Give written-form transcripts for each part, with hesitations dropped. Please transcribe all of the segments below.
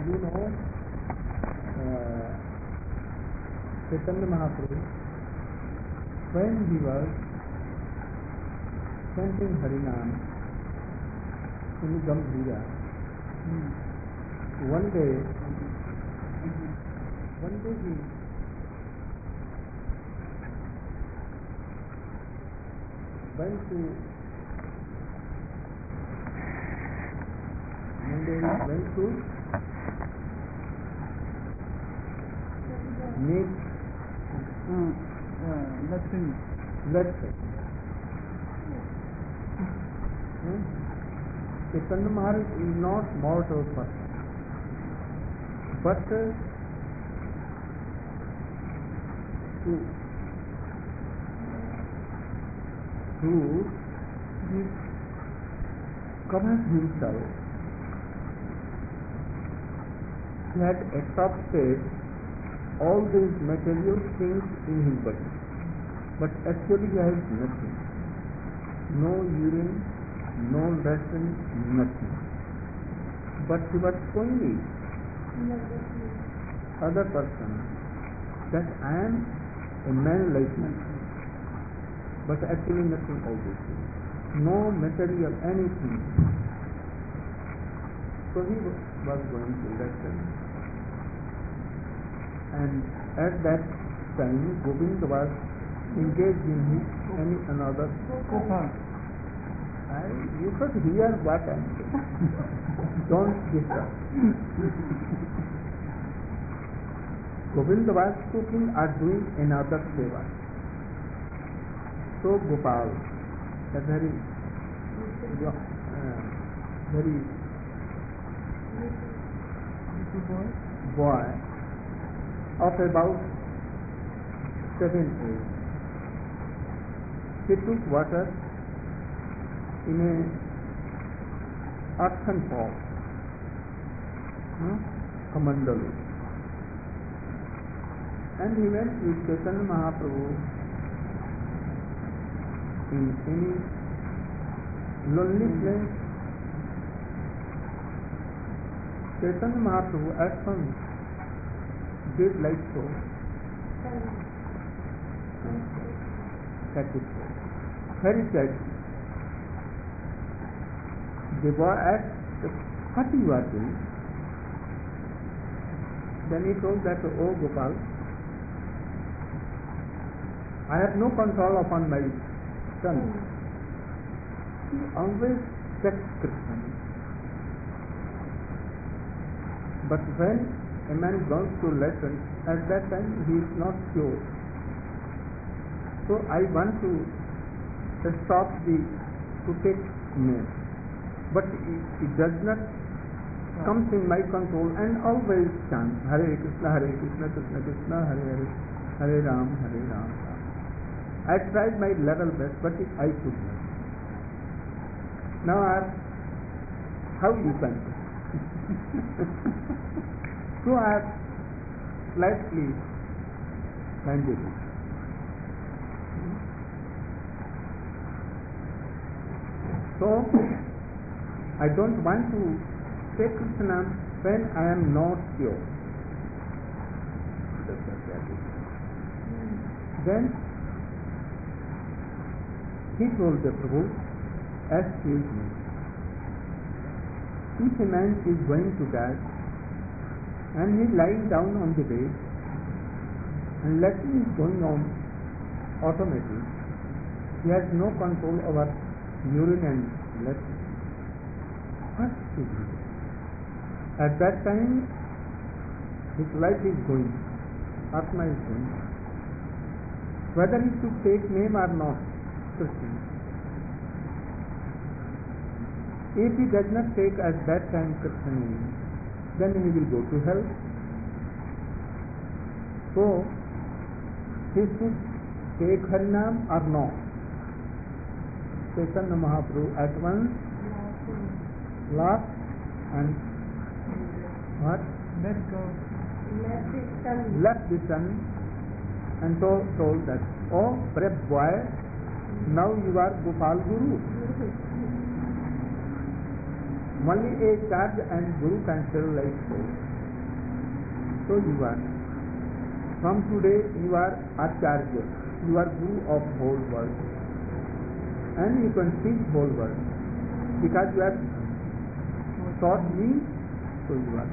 you know, Chaitanya Mahaprabhu, when he was chanting Harinam in Gambhira, one day he went to meet Lakshmi. Chaitanya Maharaj is not mortal person, but to cover himself, he had adopted all these material things in his body, but actually he has nothing. No urine, no ration, nothing. But he was showing other person that I am a man like you, but actually nothing all this. No material, anything. So he was going to lesson. And at that time, Govinda was engaged in another. You should hear what I am saying. Don't disturb. Govinda was cooking or doing another seva. So Gopal, a very boy of about 7 age, he took water in a earthen pot, a mandalu, and he went with Chaitanya Mahaprabhu in any lonely place. Chaitanya Mahaprabhu at once did like so, satisfied, very satisfied. The boy asked, what you are doing? Then he told that, oh Gopal, I have no control upon my son. He always checks Krishna. But when a man goes to lesson, at that time he is not sure. So I want to stop to take name. But it does not come in my control, and always chant Hare Krishna, Krishna Krishna, Hare Hare, Hare Ram, Ram. I tried my level best, but I could not. Now ask, how you can? So I have slightly minded it. So I don't want to say Krishna when I am not sure. Then he told the Prabhu, excuse me, if a man is going to die and he is lying down on the bed and Lakshmi is going on automatically, he has no control over urine and Lakshmi. What should he do? At that time, his life is going, Atma is going. Whether he should take name or not, Krishna. If he does not take at that time Krishna name, then he will go to hell. So, he should take Harinam or not. Chaitanya Mahaprabhu at once laughed and what? Left the son and told that, oh brave boy, now you are Gopal Guru. Only a charge and Guru can tell like so. So you are. From today you are Acharya. You are Guru of whole world. And you can teach whole world. Because you have taught me, so you are.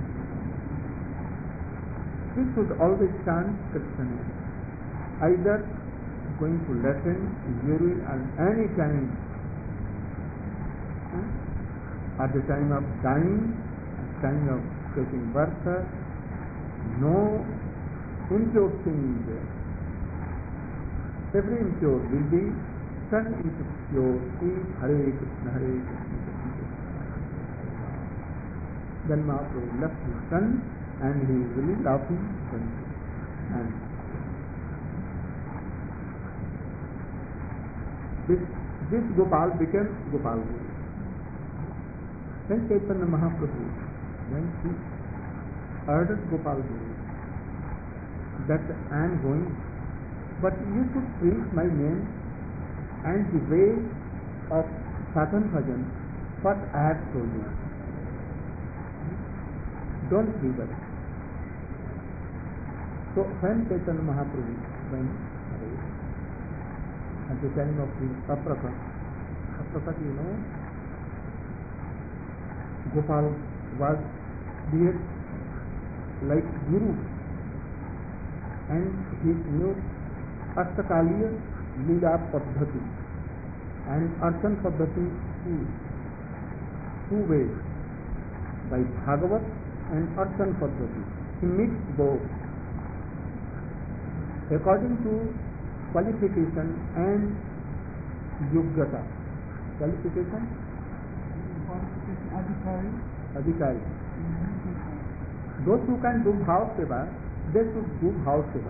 We should always chant Krishna name. Either going to lesson, guru, or any time. At the time of dying, at the time of taking birth, no impure thing is there. Every impure will be turned into pure. See, Hare Krishna, Hare Krishna, Krishna Krishna. Then Mahaprabhu left his son and he is really laughing. And this Gopal became Gopal Guru. Then Chaitanya Mahaprabhu, when he ordered Gopal Guru that I am going, but you should preach my name and the way of sadhan bhajan, what I have told you. Don't leave us. So when Chaitanya Mahaprabhu went away, at the time of the Aprakat, you know, Gopal was there like Guru, and he knew Astakaliya Leela Paddhati and Archan Paddhati two ways, by Bhagavat and Archan Paddhati. He mixed both according to qualification and Yogyata. Qualification? Adhikari. Those who can do Bhav Seva, they should do Bhav Seva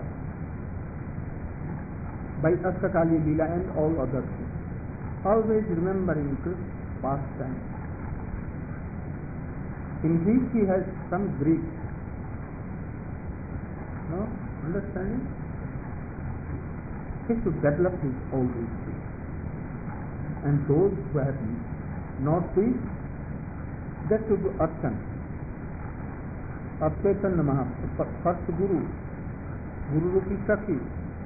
by Astakali Leela and all other things. Always remembering Krishna's pastime, in which he has some grief. No? Understanding? He should develop his old wisdom. And those who have not wished, that should be Archan of Chaitanya Mahaprabhu, first Guru Rupi Sakhi,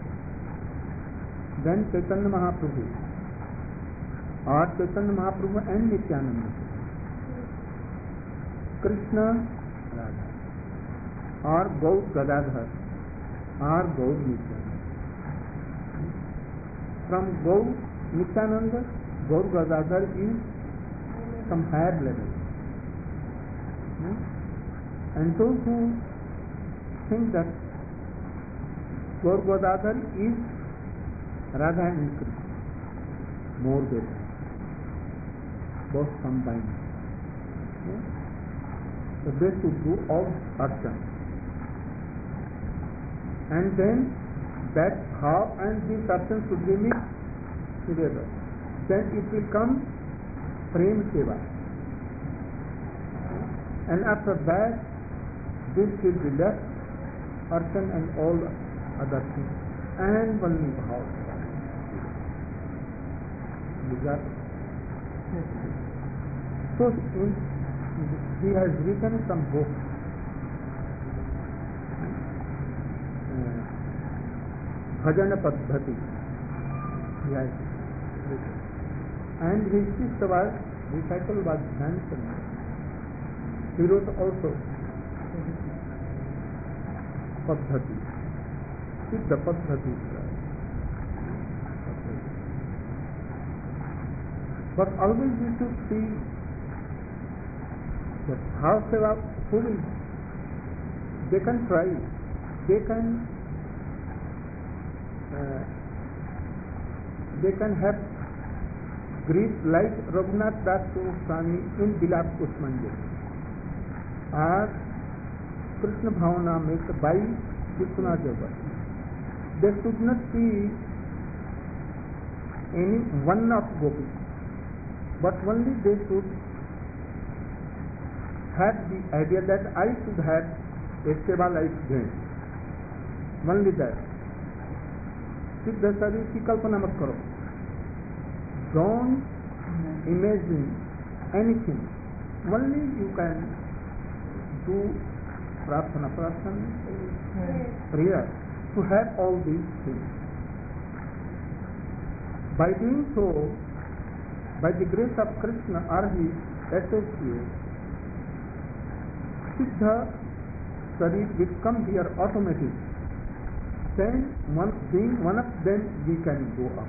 then Chaitanya Mahaprabhu, or Chaitanya Mahaprabhu and Nityananda, Krishna Radha, or Gaur Gadadhar, or Gaur Nityananda. From Gaur Nityananda, Gaur Gadadhar is some higher level. And those who think that Gaur Gadadhar is Radha and Krishna, more better, both combined. So they should do all archan. And then that how and this archan should be mixed together. Then it will come Prem Seva. And after that, this will be left, archan and all other things, and only Bhav. So he has written some books. Bhajana Paddhati. He has written. And his sister was, disciple was Dhyanchandra. He wrote also Paddhati. Siddha Paddhati. But always we should see that how Seva fully, they can try, they can have grief like Raghunath Das Goswami in Bilap Kusmanjali, or Krishna Bhavana made by Vishwanath Jagat. They should not see any one of gopis, but only they should have the idea that I should have a seva like them. Only that. Siddha Sari ki kalpana mat karo. Don't imagine anything. Only you can do prarthana. Prarthana is prayer. To have all these things. By doing so, by the grace of Krishna or his associates, Siddha Sharir will come here automatically. Then, being one of them, we can go up.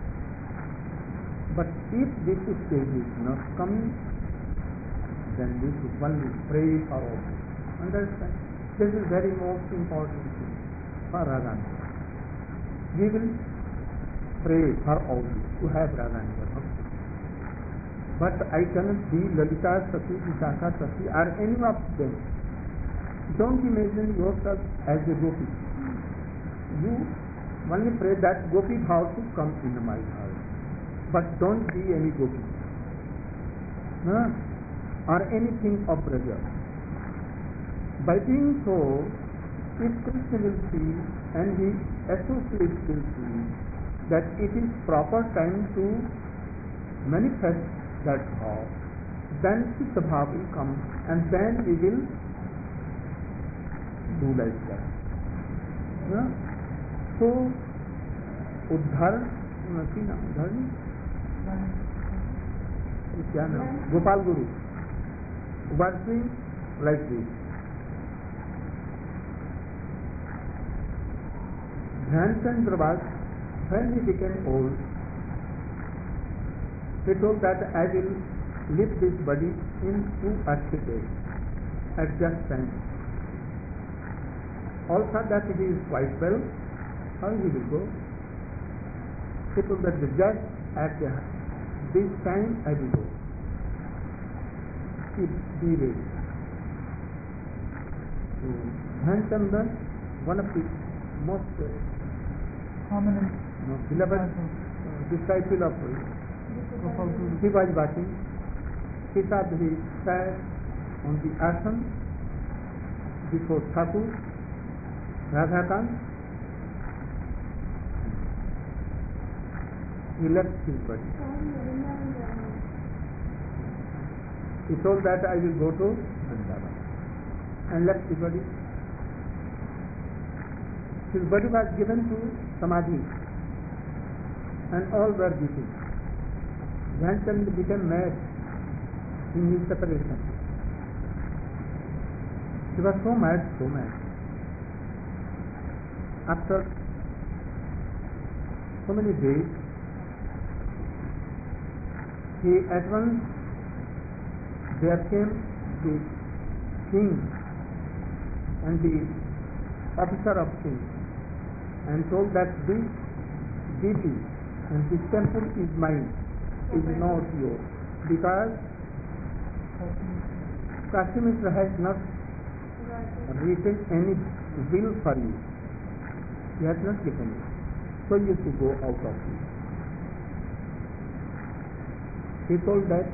But if this stage is not coming, then we should only pray for all. Understand? This is very most important thing for Radharani. We will pray for all this to have Radharani. But I cannot be Lalita Sati, Vishakha Sati or any of them. Don't imagine yourself as a gopi. You only pray that gopi bhav to come in my heart. But don't be any gopi. Or anything of Braja. By being so, if Krishna will see and his associates will see that it is proper time to manifest that bhav, then Siddha bhav will come and then we will do like that. So, उद्धारण क्या नाम गोपाल गुरु was doing like this. Dhyan Chandra was, when he became old, he told that I will leave this body in 2 or 3 days at just time. All thought that he is quite well, how he will go? He told that just at this time I will go. Be ready. Dhyan Chandra, one of the most prominent beloved disciple of he was watching. He thought he sat on the asana before Thakur, Radhakant. He left his body. He told that I will go to Vrindavan and left the body. His body was given to Samadhi and all were weeping. Dhyan Chandra became mad in his separation. He was so mad, so mad. After so many days, he at once, there came the king and the officer of king and told that this deity and this temple is mine, is not yours, because Kashi Mishra has not written any will for you. He has not given it. So you should go out of it. He told that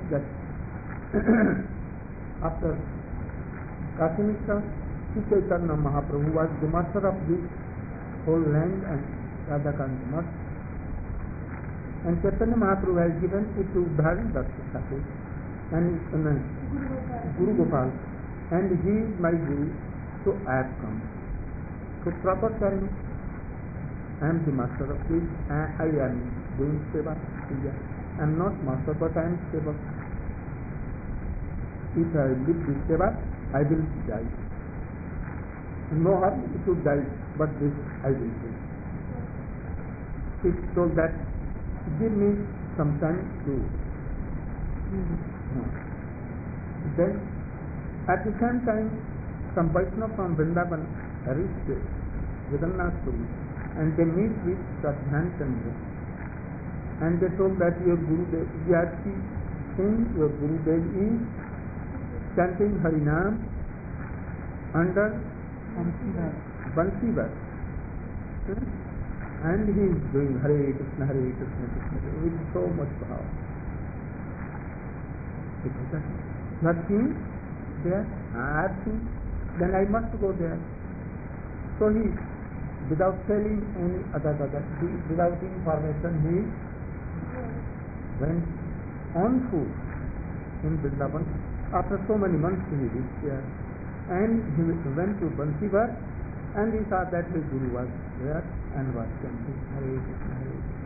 after Kashi Mishra, Chaitanya Mahaprabhu was the master of this whole land and Radhakant Math. And Chaitanya Mahaprabhu has given it to Dharan Das Thakur and Guru Gopal, and he is my Guru, so I have come. So proper time, I am the master of this, and I am doing seva. I am not master, but I am seva. If I leave this seva, I will die. No harm to die, but this I will do. He told that, give me some time to. Then, at the same time, some Vaishnava from Vrindavan reached Jagannath Puri, and they meet with Dhyan Chandra. And they told that your Gurudev, Vyasi Singh, your Gurudev is chanting Harinam under Bansivar. And he is doing Hare Krishna, Hare Krishna, Krishna Krishna with so much power. Not seen there? I have seen. Then I must go there. So he, without telling any other, without information, he went on foot in Vrindavan. After so many months he reached there. And he went to Bansivar, and he saw that his Guru was there and was chanting Hare Krishna, Hare Krishna.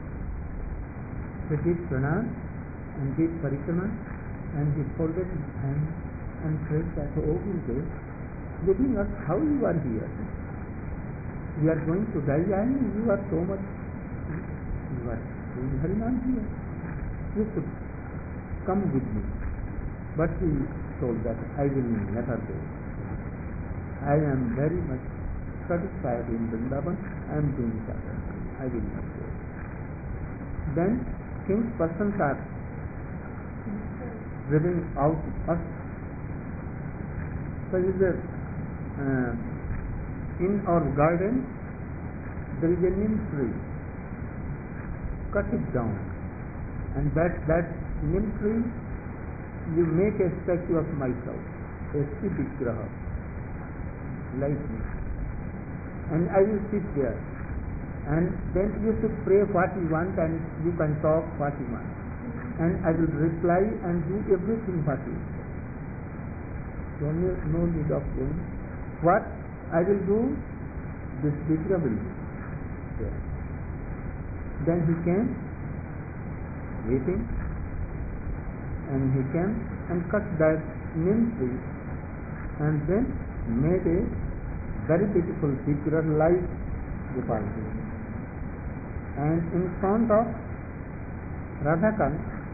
He did pranam and did parikrama, and he folded his hands and said that, "Oh Gurudev, leaving us, how you are here? We are going to die, and you are so much, you are doing Harinam here. You should come with me." But he told that, "I will never go. I am very much satisfied in Vrindavan. I am doing that. I will not go." Then king's persons are driving out us. So in our garden there is a neem tree. Cut it down, and that neem tree you make a statue of myself, a Shiv Vigraha, like me, and I will sit there, and then you should pray what you want, and you can talk what you want, and I will reply and do everything what you say. No need of doing. What I will do, this Vigraha will do. Yeah. Then he came, waiting, and he came and cut that neem tree, and then made a very beautiful figure like Gopalji. And in front of Radhakant,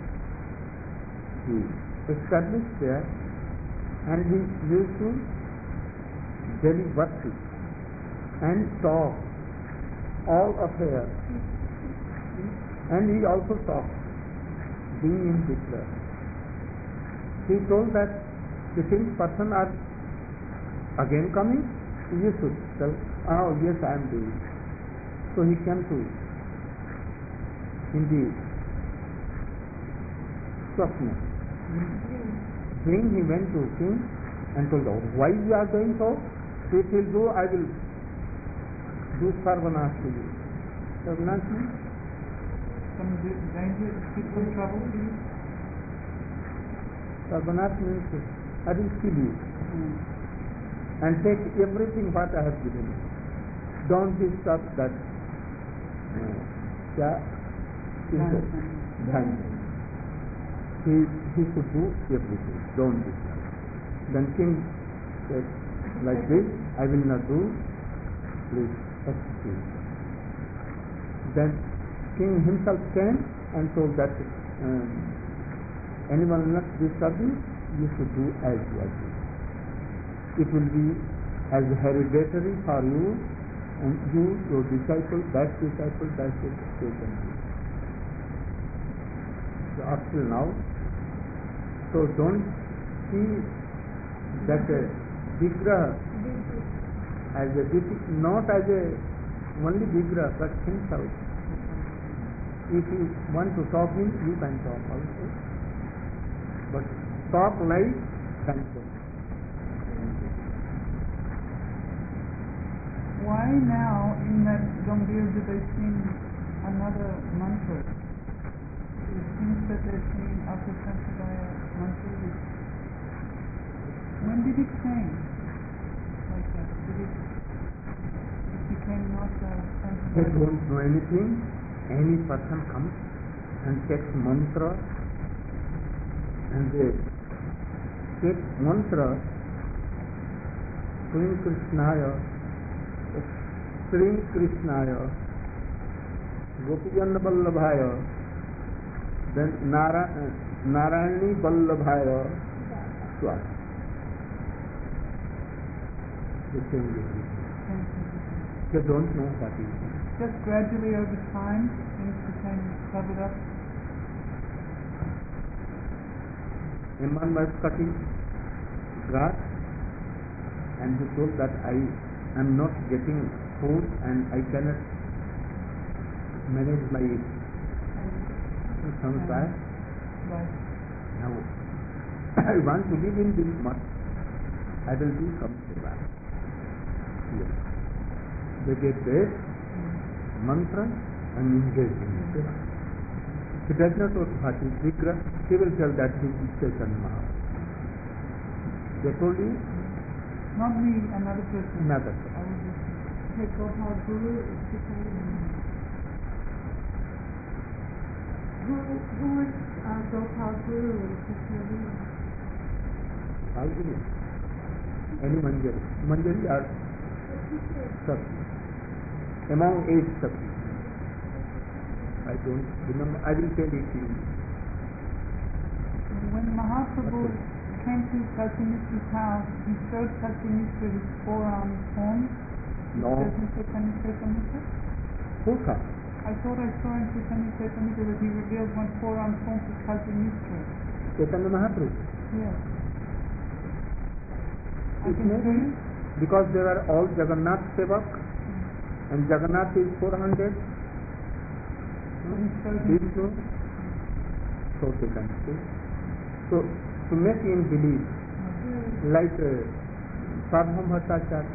he established there, and he used to daily worship and talk all affairs, and he also talked, being in Hitler. He told that the king's person are again coming, you should tell, "Oh yes, I am doing." So he came to in the Swapna. Dream, he went to king and told, "Oh, why you are doing so? If he will do, I will do Sarvanash to you." Sarvanash means? Some danger, people trouble to you? Sarvanash means I will kill you and take everything what I have given you. Don't disturb that. Dhan. He should do everything. Don't disturb. Then king said, "Like this, I will not do. Please execute." Then king himself came and told that anyone will not disturb you, you should do as you are doing. It will be as hereditary for you, and you, your disciple, that should take on you. So up till now, so don't see that Vigraha as a not as a only Vigraha, but himself. If you want to talk him, you can talk also. But talk like Kansan. Why now in that Gambhir do they sing another mantra? It seems that they're singing Asa Sampradaya mantra. When did it change like that? It became not Sampradaya? They don't know anything. Any person comes and takes mantra, and they take mantra, Sri Krishnaya, Sri Krishnaya, Gopijan Vallabhaya, then Narayani Vallabhaya, Swami. They change everything. They don't know what is it. Just gradually over time, things became covered up. A man was cutting grass, and he told that I am not getting food and I cannot manage my samsara. Right. Now I want to live in this mud. I will do some seva. Yes. They get this mantra and engage in seva. He does not know what is Vigraha. He will tell that he is Chaitanya Mahaprabhu. They told you Not me, another person. Another I person. was just Okay, Gopal Guru is who is Gopal Guru in Krishna? All Guru. Any Manjari. Manjari are Shakti. Among 8 Shakti. I don't remember. I will tell it to you. when Mahaprabhu came to Satyamishra's house, he showed Satyamishra his forearm form. No. Doesn't Chaitanya Charitamrita? Who thought? I thought I saw in Chaitanya Charitamrita that he revealed one forearm form to Satyamishra. Chaitanya Mahaprabhu. Yes. I It can may show be you. because they are all Jagannath Sevak and Jagannath is 400. He showed him. Vishnu. So they can say. So to make him believe, like Sadham Bhattacharya,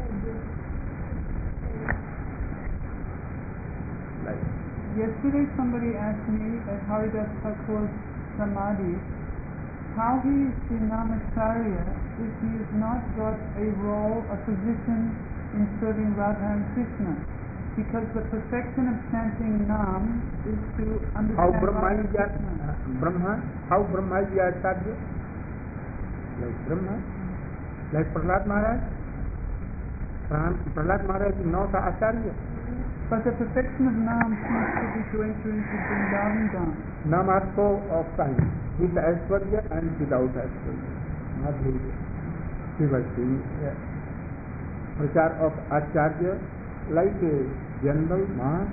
like Yesterday somebody asked me at Haridas Thakur's Samadhi how he is the Namacharya if he has not got a role, a position in serving Radha and Krishna. Because the perfection of chanting Nam is to how understand Brahma Radha and is Krishna. how Brahma is Acharya, like Brahma, like Prahlad Maharaj. Prahlad Maharaj is not Acharya. But the perfection of Nam seems to be to enter into Vrindavan Dham. Nam are so of time, with Aishwarya and without Aishwarya. Madhurya. Shivasi. Prachar of Acharya, like a general Maha.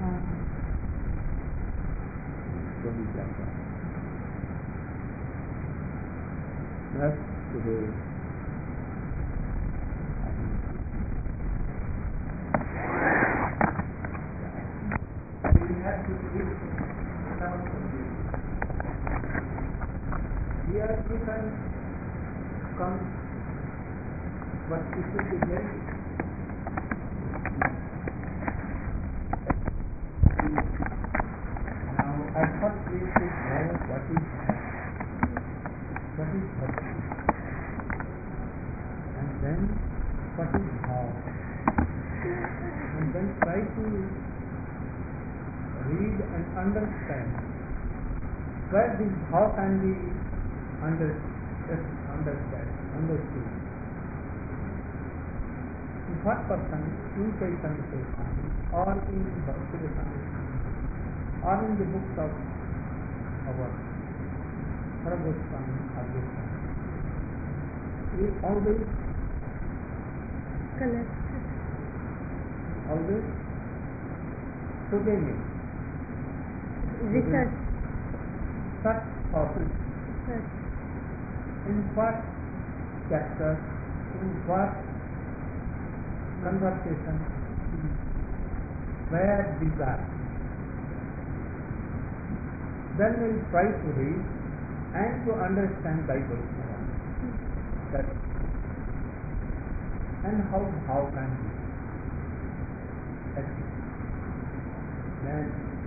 So he can go. That's today. We have to read some of this. Here you can come, but it will be very now at first we should know what is bhakti, and then what is bhav, and then try to read and understand where this bhav can be understood. In what person, in Chaitanya Charitamrita, or in Bhakti Rasamrita, or in the books of our Sarvagoswami, Advaita, we always today Research. such topics, in what chapter, in what conversation, where these are. Then we will try to read and to understand Bible. That and how can we achieve. Then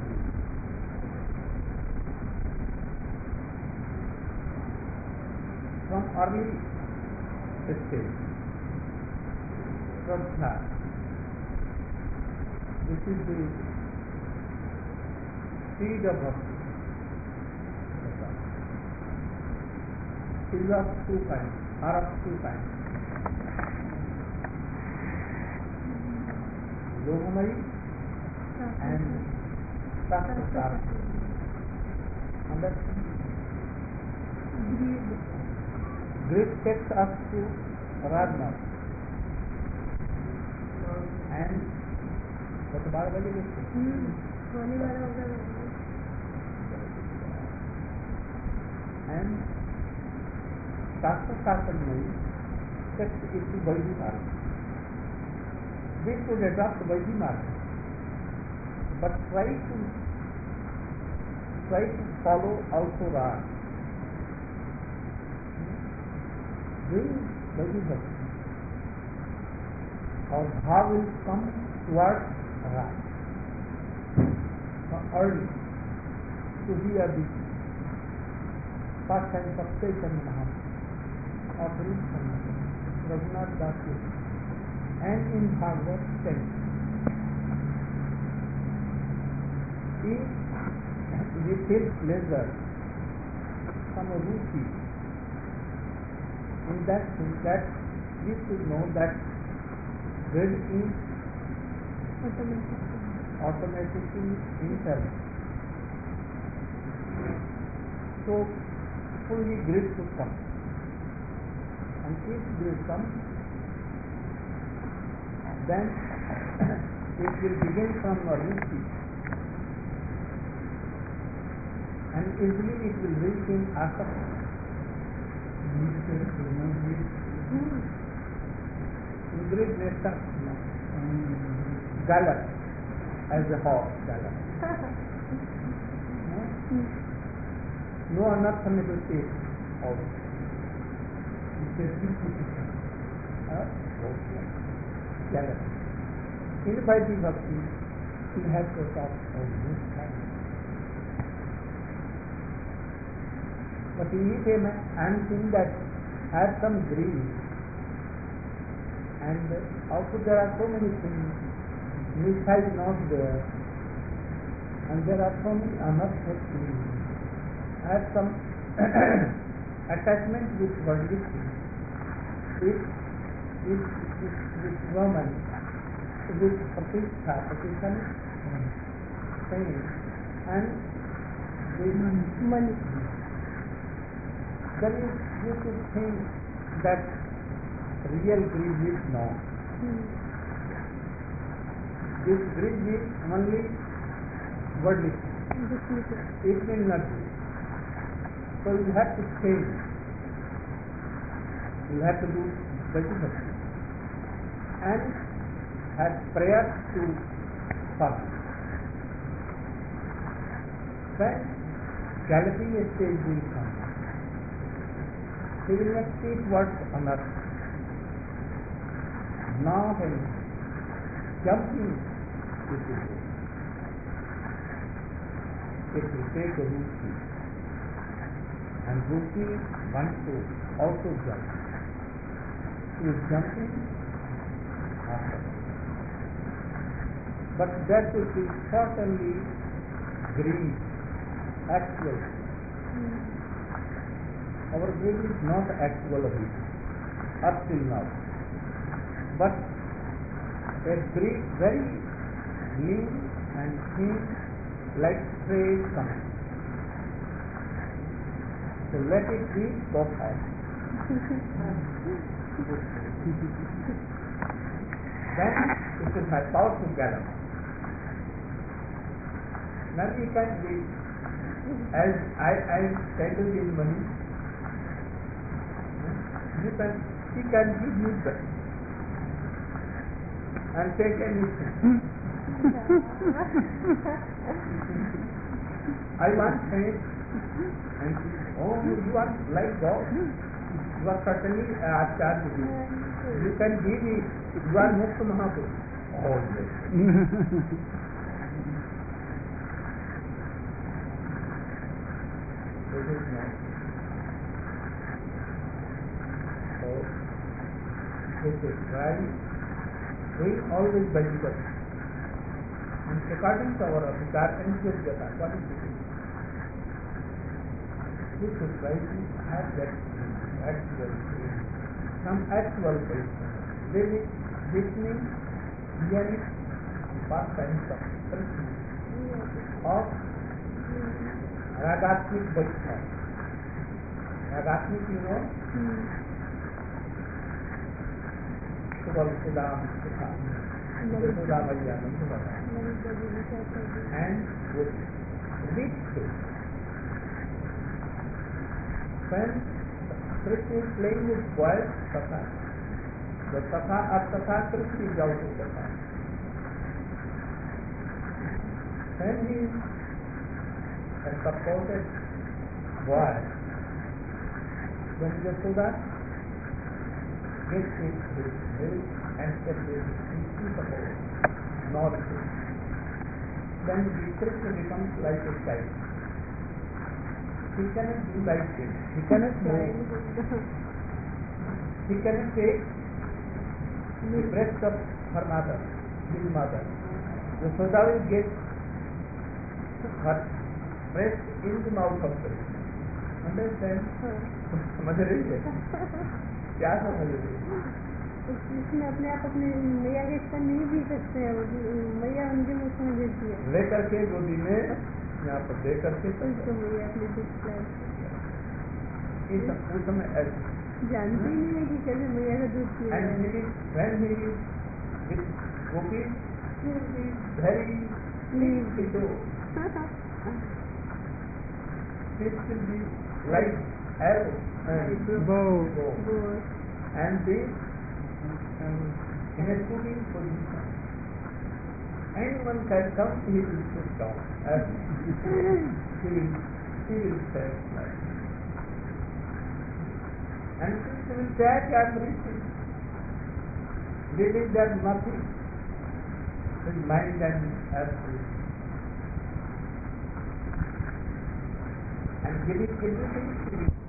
from early stage, Shraddha, this is the seed of bhakti. Is of two kinds, are of two kinds. Yogamai and Shastra. Understand? Greed takes us to Radha and what about and Shastra takes it to Vaidhi Marga. We should adopt Vaidhi Marga, but try to follow also Radha. Doing Vaidhi Bhakti, our bhav will come towards Radha. Early to hear the pastimes of Chaitanya Mahaprabhu, of Raghunath Das, and in Bhagavad 10. If we feel pleasure from a ruchi, in that thing, that we should know that greed is automatically internal. So fully greed should come. And if greed comes, then it will begin from a ruchi, and easily it will reach in asakti. Greed nature, gallop, as a horse gallop. No unattainable state of gallop. In Vaidhi Bhakti, we have to talk of this kind. But immediately I am seeing that I have some greed, and also there are so many things which is not there, and there are so many unattached things. I have some attachment with worldly things, with woman, with position, fame, and with money. Then you should think that real greed is not. This greed is only worldly. It will not be. So you have to change. You have to do Vaidhi and have prayer to fast. Then galloping stage will come. He will not speak words on earth. Now when jumping, it will take a routine. And routine wants to also jump. He is jumping after. But that will be certainly greed, actual. Our greed is not actual of it, up till now. But a greed very lean and thin, like stray coming. So let it be so high. Then it will have power to gallop. Now we can be, as I settled in money, he can give you that and take anything. I want faith, and oh, you are like God. You are certainly charged with it. You can give it. You are Mukta Mahaprabhu. Oh yes. This is not. So this is right. We always believe it. And according to our Adhikar and Yogyata, what is it? We should try to have that actual thing, some actual faith. Living, listening, hearing, pastimes of Krishna, of Ragatmik Vaishnav. Ragatmik, you know? Subal Sudam Sudam Sudamaya and with rich faith. When Krishna is playing with boys, Tatha. The Tatha of Tatha Krishna is out of Tatha. When he is a supported boy, when Yashoda gets his milk and said this is support, not this. Then Krishna becomes like a child. He cannot do like this. He cannot move. He cannot take the breast of her mother, his mother. Yashoda will get her breast in the mouth of the baby. Understand? समझ रही है? क्या समझ रही है? इसमें अपने आप अपने मैया के स्तन नहीं पी सकते हैं, मैया उनके मुख में देती है। ले करके गोदी में यहाँ पर दे करके उसको मैया अपने दूध उस समय ऐसे जानती ही नहीं है कि कैसे मैया का दूध पिया and जाए। he is when he is with Gopi, he is very little. This will be like arrow bow. and this in a sitting position. Anyone can come, he will sit down and he will stand like. And since he will take everything, believe that nothing is mind and absolute. And giving everything to